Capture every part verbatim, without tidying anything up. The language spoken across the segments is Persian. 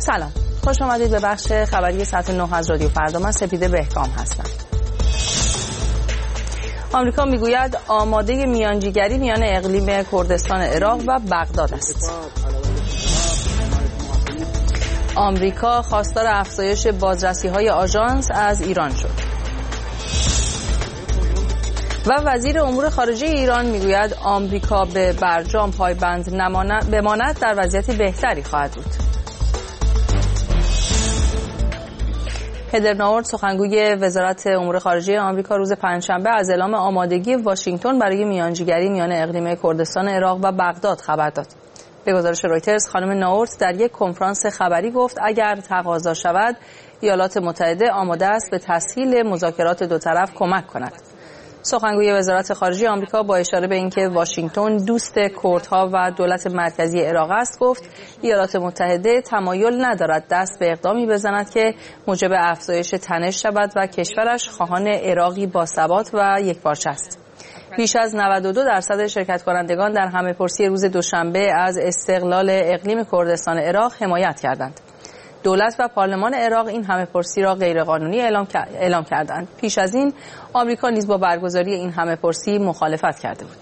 سلام، خوش آمدید به بخش خبری ساعت نه از رادیو فردا. من سپیده بهکام هستم. آمریکا میگوید آماده میانجیگری میان اقلیم کردستان عراق و بغداد است. آمریکا خواستار افزایش بازرسی‌های آژانس از ایران شد. و وزیر امور خارجه ایران میگوید آمریکا به برجام پایبند بماند در وضعیت بهتری خواهد بود. هدر ناورد، سخنگوی وزارت امور خارجه آمریکا، روز پنجشنبه از اعلام آمادگی واشنگتن برای میانجیگری میان اقلیم کردستان عراق و بغداد خبر داد. به گزارش رویترز، خانم ناورد در یک کنفرانس خبری گفت اگر تقاضا شود ایالات متحده آماده است به تسهیل مذاکرات دو طرف کمک کند. سخنگوی وزارت خارجه آمریکا با اشاره به اینکه واشنگتن دوست کردها و دولت مرکزی عراق است گفت ایالات متحده تمایل ندارد دست به اقدامی بزند که موجب افزایش تنش شود و کشورش خواهان عراقی با ثبات و یکپارچه است. بیش از نود و دو درصد شرکت کنندگان در همه‌پرسی روز دوشنبه از استقلال اقلیم کردستان عراق حمایت کردند. دولت و پارلمان عراق این همه‌پرسی را غیرقانونی اعلام, اعلام کردند. پیش از این آمریکا نیز با برگزاری این همه‌پرسی مخالفت کرده بود.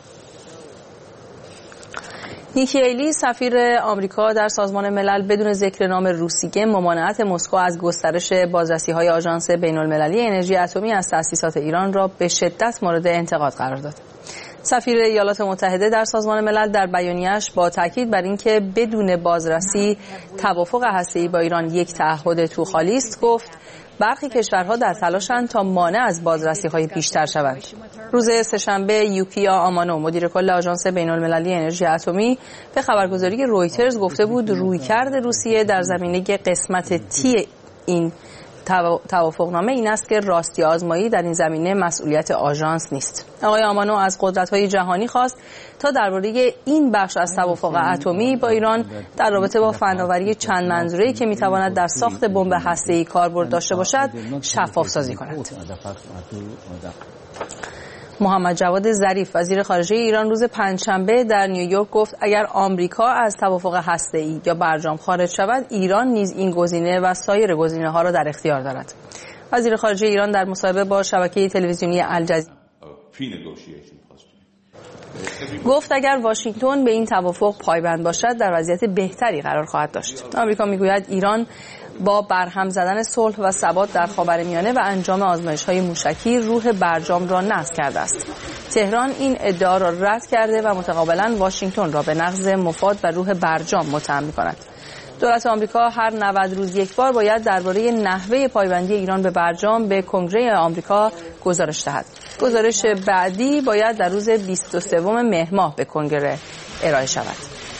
نیکی هیلی، سفیر آمریکا در سازمان ملل، بدون ذکر نام روسیه ممانعت مسکو از گسترش بازرسی‌های آژانس بین‌المللی انرژی اتمی از تأسیسات ایران را به شدت مورد انتقاد قرار داد. سفیر ایالات متحده در سازمان ملل در بیانیه‌اش با تاکید بر اینکه بدون بازرسی توافق هسته‌ای با ایران یک تعهد توخالی است گفت برخی کشورها در تلاشند تا مانع از بازرسی‌های بیشتر شوند. روز سه‌شنبه یوکیا آمانو، مدیر کل آژانس بین‌المللی انرژی اتمی، به خبرگزاری رویترز گفته بود رویکرد روسیه در زمینه قسمت تی این توافقنامه این است که راستی آزمایی در این زمینه مسئولیت آژانس نیست. آقای آمانو از قدرت‌های جهانی خواست تا درباره این بخش از توافق اتمی با ایران در رابطه با فناوری چند منظوره‌ای که می‌تواند در ساخت بمب هسته‌ای کاربرد داشته باشد شفاف سازی کند. محمد جواد ظریف، وزیر خارجه ایران، روز پنجشنبه در نیویورک گفت اگر آمریکا از توافق هسته‌ای یا برجام خارج شود، ایران نیز این گزینه و سایر گزینه‌ها را در اختیار دارد. وزیر خارجه ایران در مصاحبه با شبکه تلویزیونی الجزیره گفت اگر واشنگتن به این توافق پایبند باشد در وضعیت بهتری قرار خواهد داشت. آمریکا میگوید ایران با برهم زدن صلح و ثبات در خاورمیانه و انجام آزمایش‌های موشکی روح برجام را نقض کرده است. تهران این ادعا را رد کرده و متقابلا واشنگتن را به نقض مفاد و روح برجام متهم می‌کند. دولت آمریکا هر نود روز یک بار باید درباره نحوه پایبندی ایران به برجام به کنگره آمریکا گزارش دهد. گزارش بعدی باید در روز بیست و سوم مهر ماه به کنگره ارائه شود.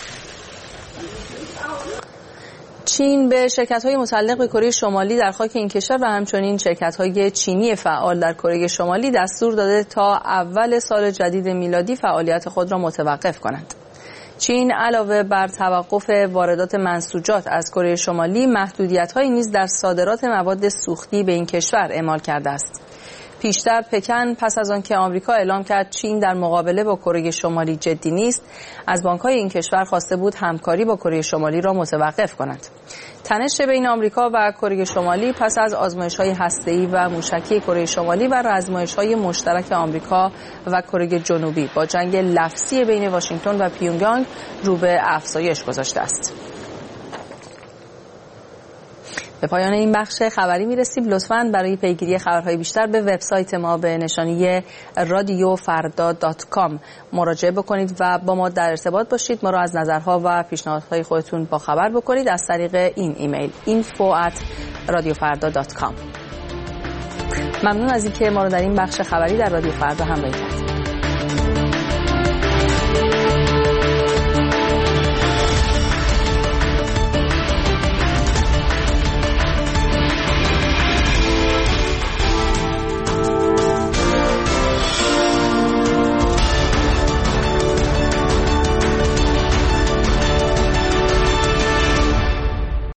چین به شرکت‌های متعلق به کره شمالی در خاک این کشور و همچنین شرکت‌های چینی فعال در کره شمالی دستور داده تا اول سال جدید میلادی فعالیت خود را متوقف کنند. چین علاوه بر توقف واردات منسوجات از کره شمالی، محدودیت‌هایی نیز در صادرات مواد سوختی به این کشور اعمال کرده است. پیشتر پکن پس از آنکه آمریکا اعلام کرد چین در مقابله با کره شمالی جدی نیست، از بانک‌های این کشور خواسته بود همکاری با کره شمالی را متوقف کنند. تنش بین آمریکا و کره شمالی پس از آزمایش‌های هسته‌ای و موشکی کره شمالی و آزمایش‌های مشترک آمریکا و کره جنوبی با جنگ لفظی بین واشنگتن و پیونگیانگ رو به افزایش گذاشته است. به پایان این بخش خبری میرسیم. لطفاً برای پیگیری خبرهای بیشتر به وبسایت ما به نشانی رادیو فردا دات کام مراجعه بکنید و با ما در ارتباط باشید. ما را از نظرها و پیشنهادهای خودتون با خبر بکنید از طریق این ایمیل info at radiofarda dot com. ممنون از اینکه ما را در این بخش خبری در رادیو فردا همراهی کردید.